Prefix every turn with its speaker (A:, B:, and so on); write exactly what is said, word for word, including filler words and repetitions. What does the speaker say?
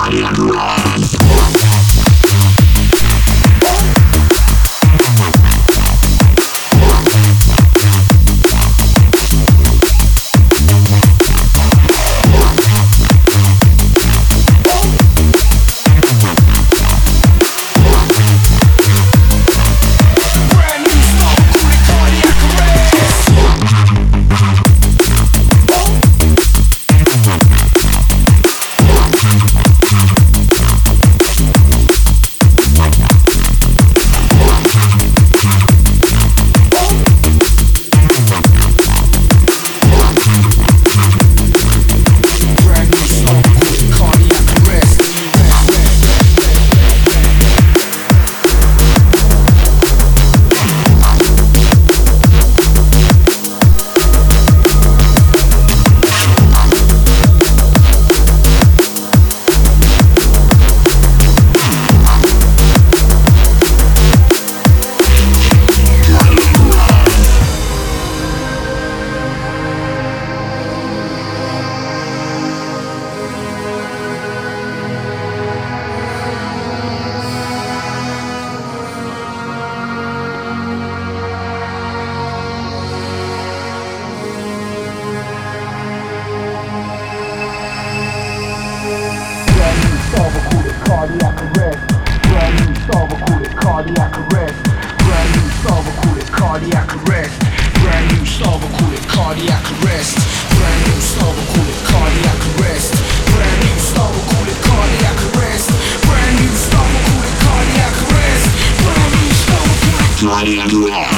A: Cardiac arrest, brand new solver, call it cardiac arrest. Brand new solver, call it cardiac arrest. Brand new solver, call it cardiac arrest. Brand new solver, call it cardiac arrest. Brand new solver, call it cardiac arrest. Brand new solver, call it cardiac arrest. Brand new solver, call it cardiac arrest.